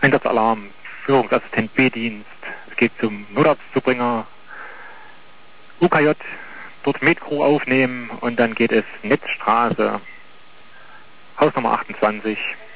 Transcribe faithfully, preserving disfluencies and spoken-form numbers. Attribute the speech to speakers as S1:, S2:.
S1: Einsatzalarm, Führungsassistent B-Dienst. Es geht zum Notarztzubringer, U K J, dort Metcrew aufnehmen und dann geht es Netzstraße, Hausnummer achtundzwanzig.